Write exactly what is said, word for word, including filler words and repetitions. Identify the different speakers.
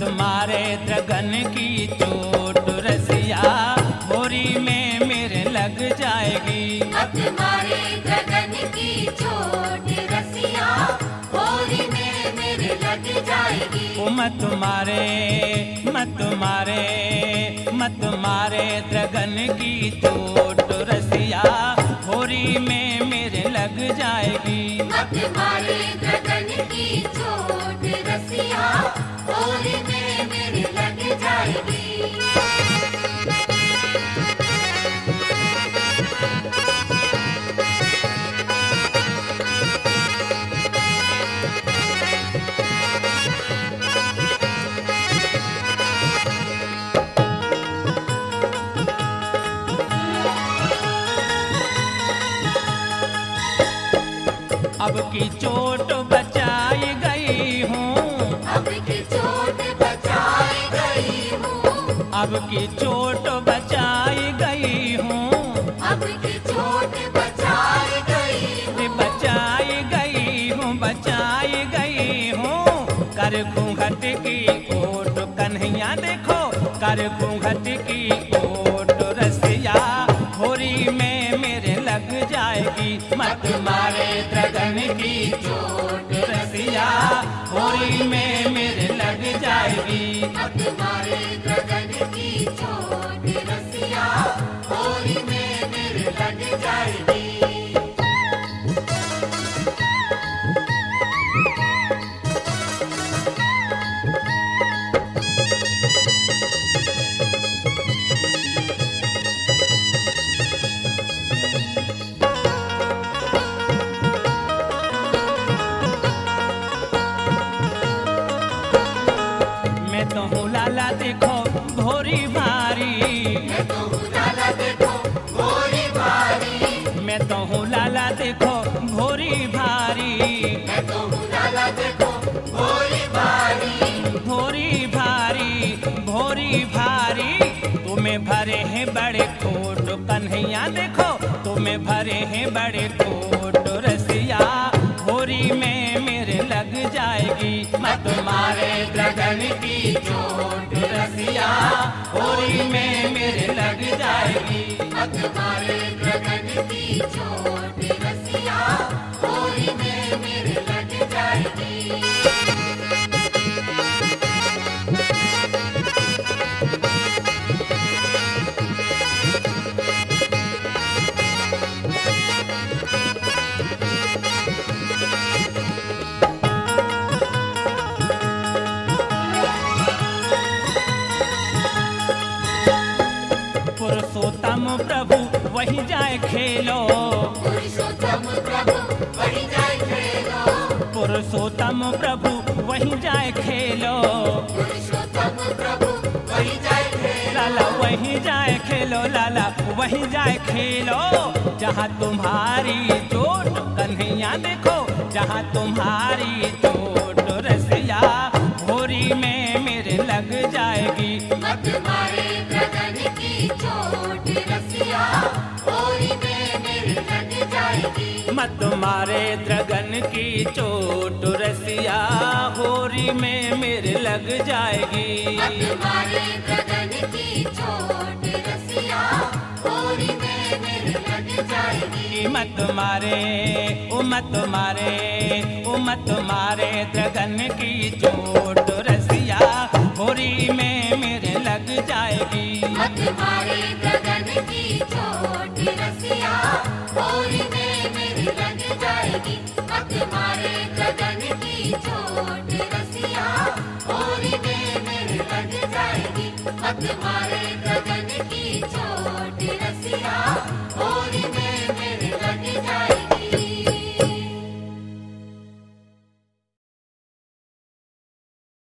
Speaker 1: मारे द्रगन की चोट रसिया होरी में मेरे लग जाएगी।
Speaker 2: मत मारे द्रगन की चोट रसिया होरी में मेरे लग जाएगी।
Speaker 1: ओ मत मारे मत मारे मत मारे द्रगन की चोट रसिया होरी में मेरे लग जाएगी।
Speaker 2: मत मारे द्रगन की चोट रसिया होरी में मेरे लग जाएगी।
Speaker 1: अब की चोट बचाई गई हूँ,
Speaker 2: अब की चोट बचाई गई हूँ,
Speaker 1: अब की चोट बचाई गई हूँ,
Speaker 2: अब की चोट बचाई गई हूँ,
Speaker 1: बचाई गई हूँ बचाई गई हूँ। कर घूंघट की ओट कन्हैया देखो, कर घूंघट की ओट रसिया होरी में मेरे लग जाएगी। मत मारे द्रगन की चोट रसिया होरी में मेरे लग जाएगी।
Speaker 2: मत मारे द्रगन की चोट रसिया होरी में मेरे लग जाएगी।
Speaker 1: मैं तो हूँ लाला देखो भोरी भारी,
Speaker 2: मैं तो हूँ लाला देखो भोरी भारी,
Speaker 1: मैं तो हूँ लाला देखो भोरी भारी,
Speaker 2: मैं तो हूँ लाला देखो भोरी भारी,
Speaker 1: भोरी भारी भोरी भारी। तुम्हें भरे हैं बड़े कोट कन्हैया देखो, तुम्हें भरे हैं बड़े कोट रसिया होरी में मेरे लग जाएगी। मत मारे द्रगन की चोट रसिया होरी में मेरे लग जाएगी।
Speaker 2: मत मारे द्रगन की चोट रसिया होरी में मेरे लग जाएगी।
Speaker 1: पुरुषोत्तम प्रभु वही जाए खेलो,
Speaker 2: पुरुषोत्तम प्रभु वही जाए खेलो,
Speaker 1: पुरुषोत्तम प्रभु वही जाए खेलो,
Speaker 2: पुरुषोत्तम प्रभु वही जाए खेलो,
Speaker 1: लाला वही जाए खेलो, लाला वही जाए खेलो। जहाँ तुम्हारी चोट कन्हैया देखो, जहाँ तुम्हारी चोट रसिया होरी में मेरे लग जाएगी।
Speaker 2: मत मारे द्रगन की चोट रसिया होरी में मेरे लग जाएगी।
Speaker 1: मत मारे द्रगन की चोट रसिया होरी में मेरे लग जाएगी।
Speaker 2: मत मारे द्रगन की चोट रसिया होरी में मेरे लग जाएगी।
Speaker 1: मत मारे ओ मत मारे ओ मत मारे द्रगन की चोट रसिया होरी में मेरे लग जाएगी।
Speaker 2: मत मारे द्रगन की चोट रसिया होरी में मेरे लग जाएगी। मत मारे द्रगन की चोट रसिया होरी में मेरे लग जाएगी। मत मारे